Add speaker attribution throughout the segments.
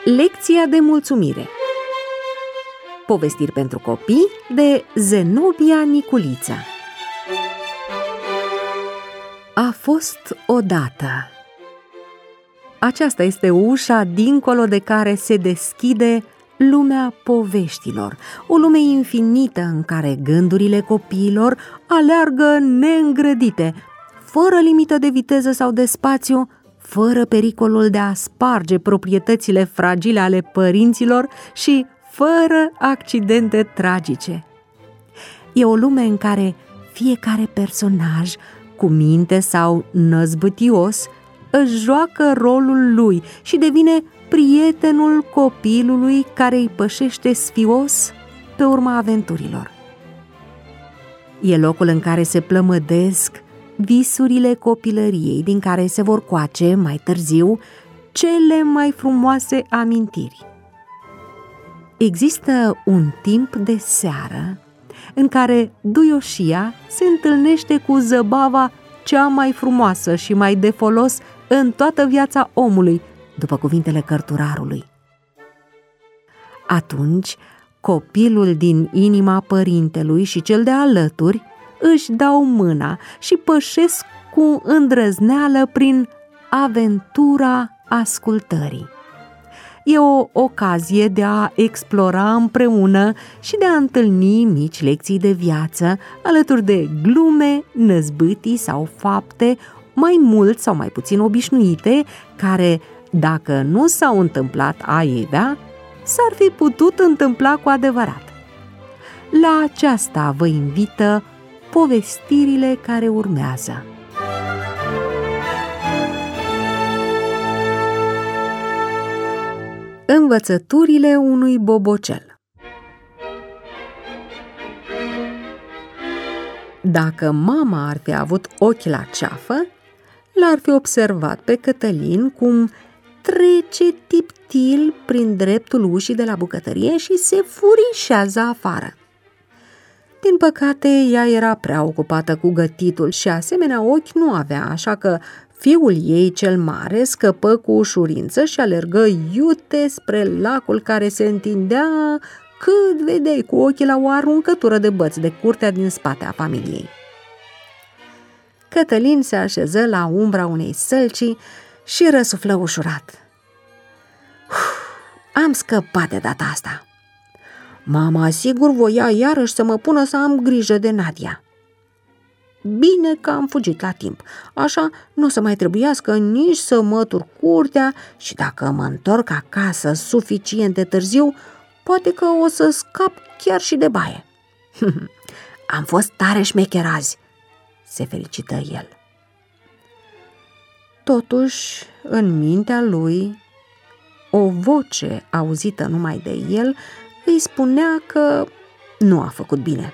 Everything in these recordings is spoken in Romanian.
Speaker 1: Lecția de mulțumire. Povestiri pentru copii de Zenobia Niculiță. A fost odată. Aceasta este ușa dincolo de care se deschide lumea poveștilor, o lume infinită în care gândurile copiilor aleargă neîngrădite, fără limită de viteză sau de spațiu, fără pericolul de a sparge proprietățile fragile ale părinților și fără accidente tragice. E o lume în care fiecare personaj, cu minte sau năzbâtios, își joacă rolul lui și devine prietenul copilului care îi pășește sfios pe urma aventurilor. E locul în care se plămădesc visurile copilăriei, din care se vor coace mai târziu cele mai frumoase amintiri. Există un timp de seară în care duioșia se întâlnește cu zăbava cea mai frumoasă și mai de folos în toată viața omului, după cuvintele cărturarului. Atunci, copilul din inima părintelui și cel de alături își dau mâna și pășesc cu îndrăzneală prin aventura ascultării. E o ocazie de a explora împreună și de a întâlni mici lecții de viață, alături de glume, năzbâtii sau fapte mai mult sau mai puțin obișnuite, care, dacă nu s-au întâmplat aievea, s-ar fi putut întâmpla cu adevărat. La aceasta vă invită povestirile care urmează. Învățăturile unui bobocel. Dacă mama ar fi avut ochi la ceafă, l-ar fi observat pe Cătălin cum trece tiptil prin dreptul ușii de la bucătărie și se furișează afară. Din păcate, ea era prea ocupată cu gătitul și asemenea ochi nu avea, așa că fiul ei cel mare scăpă cu ușurință și alergă iute spre lacul care se întindea cât vedeai cu ochii la o aruncătură de băți de curtea din spate a familiei. Cătălin se așeză la umbra unei sălci și răsuflă ușurat. Am scăpat de data asta. Mama sigur voia iarăși să mă pună să am grijă de Nadia. Bine că am fugit la timp, așa nu o să mai trebuiască nici să mătur curtea și dacă mă întorc acasă suficient de târziu, poate că o să scap chiar și de baie. Am fost tare șmecher azi, se felicită el. Totuși, în mintea lui, o voce auzită numai de el îi spunea că nu a făcut bine.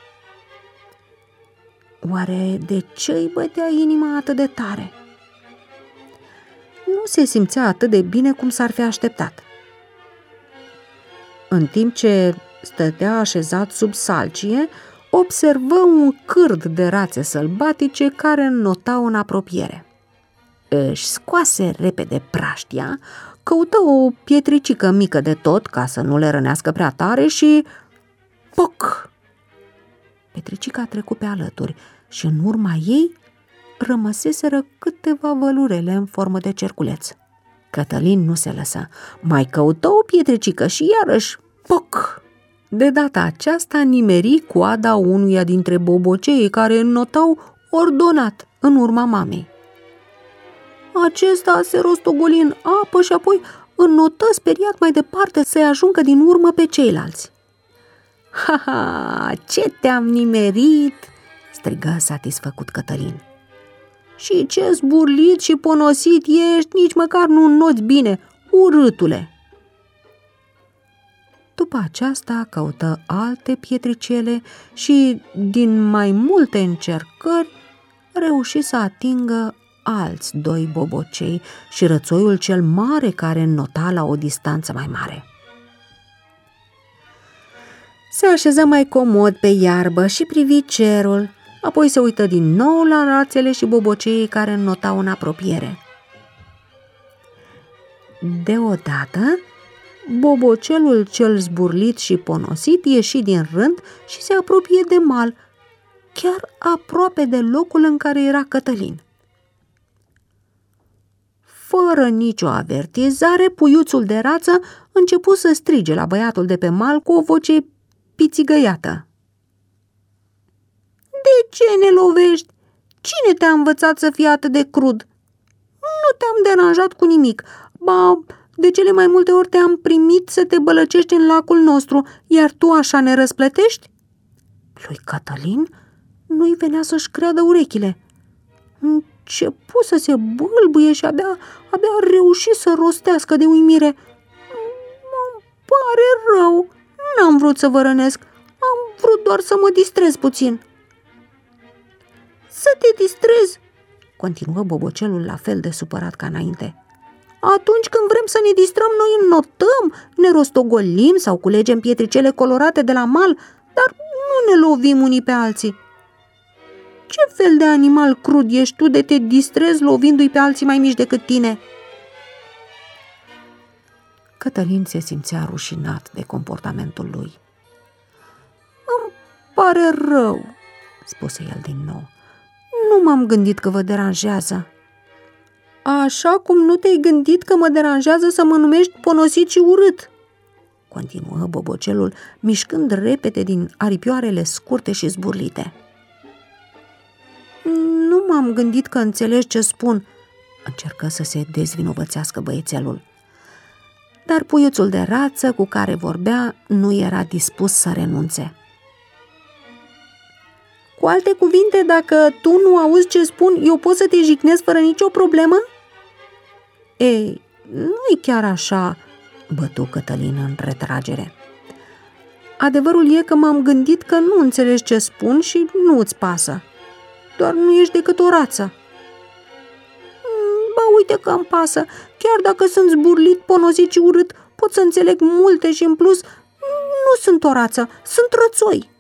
Speaker 1: Oare de ce îi bătea inima atât de tare? Nu se simțea atât de bine cum s-ar fi așteptat. În timp ce stătea așezat sub salcie, observă un cârd de rațe sălbatice care înnotau în apropiere. Își scoase repede praștia, căută o pietricică mică de tot ca să nu le rănească prea tare și... poc! Petricica a trecut pe alături și în urma ei rămăseseră câteva vălurele în formă de cerculeț. Cătălin nu se lăsă, mai căută o pietricică și iarăși poc! De data aceasta nimeri coada unuia dintre boboceii care înnotau ordonat în urma mamei. Acesta se rostogoli în apă și apoi înnotă speriat mai departe să-i ajungă din urmă pe ceilalți. Ha, ce te-am nimerit!" strigă satisfăcut Cătălin. Și ce zburlit și ponosit ești, nici măcar nu înnoți bine, urâtule!" După aceasta căută alte pietricele și, din mai multe încercări, reuși să atingă alți doi bobocei și rățoiul cel mare care înnota la o distanță mai mare. Se așeză mai comod pe iarbă și privi cerul, apoi se uită din nou la rațele și boboceii care înnotau în apropiere. Deodată Bobocelul cel zburlit și ponosit ieși din rând și se apropie de mal, chiar aproape de locul în care era Cătălin. Fără nicio avertizare, puiuțul de rață începu să strige la băiatul de pe mal cu o voce pițigăiată. De ce ne lovești? Cine te-a învățat să fii atât de crud? Nu te-am deranjat cu nimic, ba, de cele mai multe ori te-am primit să te bălăcești în lacul nostru, iar tu așa ne răsplătești? Lui Cătălin nu-i venea să-și creadă urechile. Începu să se bâlbuie și abia reuși să rostească de uimire. Îmi pare rău, n-am vrut să vă rănesc, am vrut doar să mă distrez puțin. Să te distrezi, continuă bobocelul la fel de supărat ca înainte. Atunci când vrem să ne distrăm, noi înnotăm, ne rostogolim sau culegem pietricele colorate de la mal, dar nu ne lovim unii pe alții. Ce fel de animal crud ești tu de te distrezi lovindu-i pe alții mai mici decât tine? Cătălin se simțea rușinat de comportamentul lui. Îmi pare rău, spuse el din nou. Nu m-am gândit că vă deranjează. Așa cum nu te-ai gândit că mă deranjează să mă numești ponosit și urât, continuă bobocelul, mișcând repede din aripioarele scurte și zburlite. Nu m-am gândit că înțelegi ce spun, încercă să se dezvinovățească băiețelul. Dar puiuțul de rață cu care vorbea nu era dispus să renunțe. Cu alte cuvinte, dacă tu nu auzi ce spun, eu pot să te jignesc fără nicio problemă? Ei, nu-i chiar așa, bătu Cătălin în retragere. Adevărul e că m-am gândit că nu înțelegi ce spun și nu îți pasă. Doar nu ești decât o rață. Ba, uite că îmi pasă. Chiar dacă sunt zburlit, ponosit și urât, pot să înțeleg multe și în plus nu sunt o rață, sunt rățoi.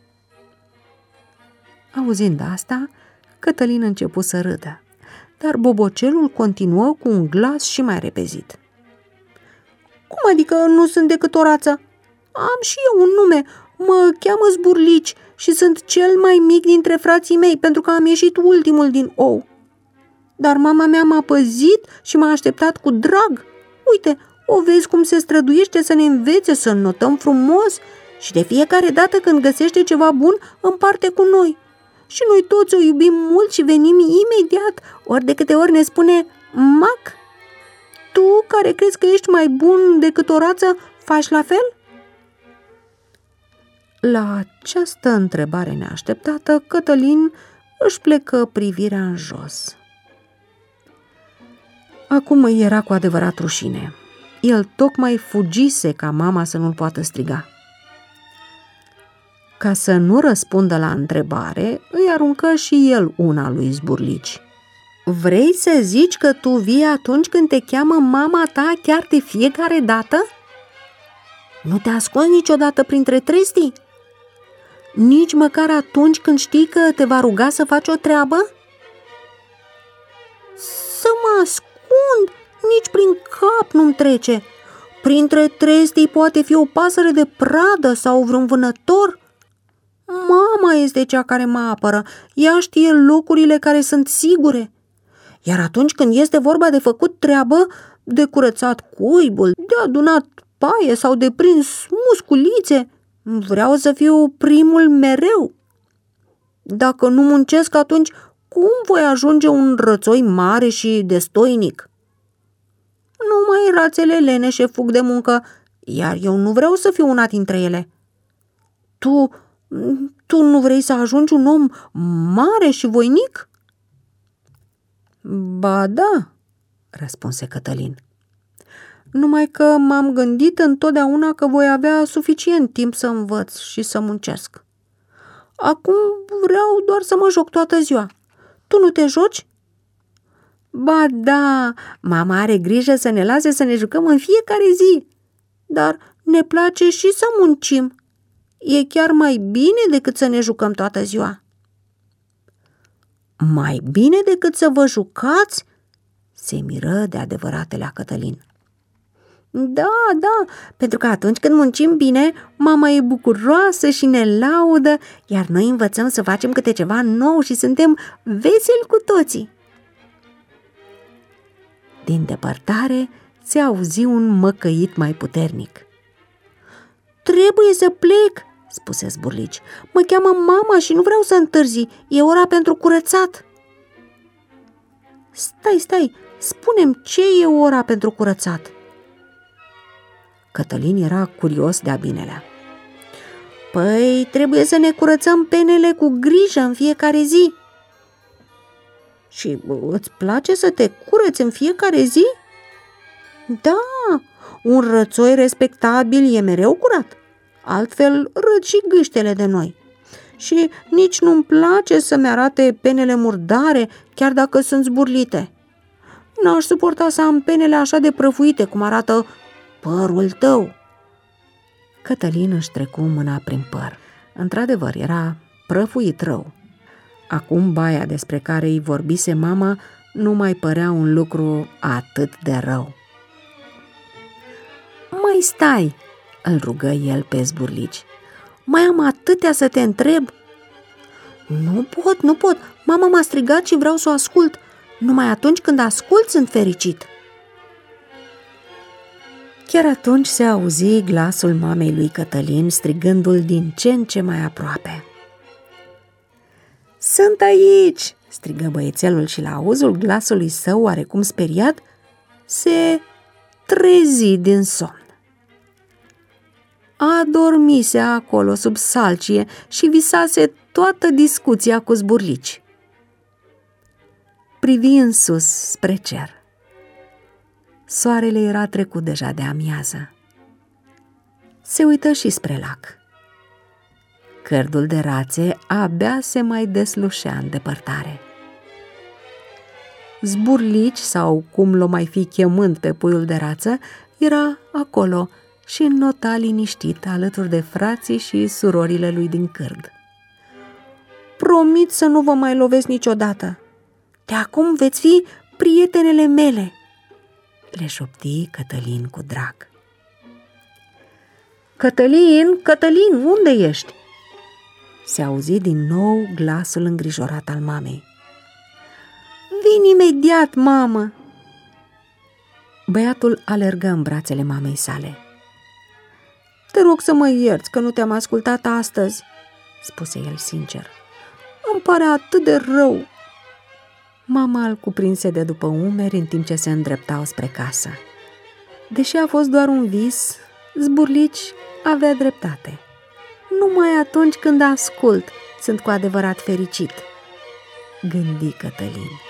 Speaker 1: Auzind asta, Cătălin începu să râdă, dar bobocelul continuă cu un glas și mai repezit. Cum adică nu sunt decât o rață? Am și eu un nume, mă cheamă Zburlici și sunt cel mai mic dintre frații mei pentru că am ieșit ultimul din ou. Dar mama mea m-a păzit și m-a așteptat cu drag. Uite, o vezi cum se străduiește să ne învețe să înnotăm frumos și de fiecare dată când găsește ceva bun, împarte cu noi. Și noi toți o iubim mult și venim imediat, ori de câte ori ne spune mac. Tu, care crezi că ești mai bun decât o rață, faci la fel? La această întrebare neașteptată, Cătălin își plecă privirea în jos. Acum îi era cu adevărat rușine. El tocmai fugise ca mama să nu-l poată striga. Ca să nu răspundă la întrebare, îi aruncă și el una lui Zburlici. Vrei să zici că tu vii atunci când te cheamă mama ta chiar de fiecare dată? Nu te ascunzi niciodată printre trestii? Nici măcar atunci când știi că te va ruga să faci o treabă? Să mă ascund? Nici prin cap nu-mi trece. Printre trestii poate fi o pasăre de pradă sau vreun vânător. Mama este cea care mă apără. Ea știe locurile care sunt sigure. Iar atunci când este vorba de făcut treabă, de curățat cuibul, de adunat paie sau de prins musculițe, vreau să fiu primul mereu. Dacă nu muncesc, atunci cum voi ajunge un rățoi mare și destoinic? Numai rațele leneșe fug de muncă, iar eu nu vreau să fiu una dintre ele. Tu nu vrei să ajungi un om mare și voinic? Ba da, răspunse Cătălin. Numai că m-am gândit întotdeauna că voi avea suficient timp să învăț și să muncesc. Acum vreau doar să mă joc toată ziua. Tu nu te joci? Ba da, mama are grijă să ne lase să ne jucăm în fiecare zi, dar ne place și să muncim. E chiar mai bine decât să ne jucăm toată ziua. Mai bine decât să vă jucați? Se miră de adevăratele Cătălin. Da, da, pentru că atunci când muncim bine, mama e bucuroasă și ne laudă, iar noi învățăm să facem câte ceva nou și suntem veseli cu toții. Din depărtare se auzi un măcăit mai puternic. Trebuie să plec, spuse Zburlici. Mă cheamă mama și nu vreau să întârzi, e ora pentru curățat. Stai, spune-mi ce e ora pentru curățat. Cătălin era curios de-a binelea. Păi, trebuie să ne curățăm penele cu grijă în fiecare zi. Și îți place să te cureți în fiecare zi? Da, un rățoi respectabil e mereu curat, altfel râd și gâștele de noi. Și nici nu-mi place să-mi arate penele murdare, chiar dacă sunt zburlite. N-aș suporta să am penele așa de prăfuite cum arată părul tău. Cătălin își trecu mâna prin păr. Într-adevăr, era prăfuit rău. Acum baia despre care îi vorbise mama nu mai părea un lucru atât de rău. Mai stai, îl rugă el pe Zburlici. Mai am atâtea să te întreb. Nu pot, mama m-a strigat și vreau să o ascult. Numai atunci când ascult sunt fericit. Chiar atunci se auzi glasul mamei lui Cătălin strigându-l din ce în ce mai aproape. Sunt aici, strigă băiețelul și la auzul glasului său oarecum speriat, se trezi din somn. Adormise acolo sub salcie și visase toată discuția cu Zburlici. Privi în sus spre cer. Soarele era trecut deja de amiază. Se uită și spre lac. Cărdul de rațe abia se mai deslușea în depărtare. Zburlici, sau cum l-o mai fi chemând pe puiul de rață, era acolo și înnota liniștit alături de frații și surorile lui din cârd. Promit să nu vă mai lovesc niciodată. De acum veți fi prietenele mele, le șopti Cătălin cu drag. Cătălin, unde ești? Se auzi din nou glasul îngrijorat al mamei. Vin imediat, mamă! Băiatul alergă în brațele mamei sale. Te rog să mă ierți că nu te-am ascultat astăzi, spuse el sincer. Îmi pare atât de rău. Mama îl cuprinse de după umeri în timp ce se îndreptau spre casă. Deși a fost doar un vis, Zburlici avea dreptate. Numai atunci când ascult sunt cu adevărat fericit, gândi Cătălin.